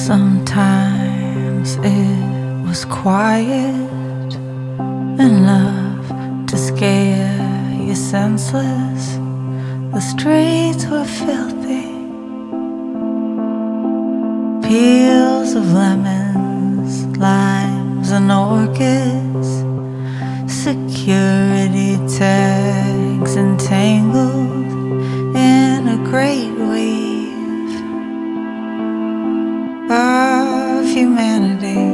Sometimes it was quiet, enough to scare you senseless. The streets were filthy, peels of lemons, limes and orchids, security tags entangled in a great weave of humanity.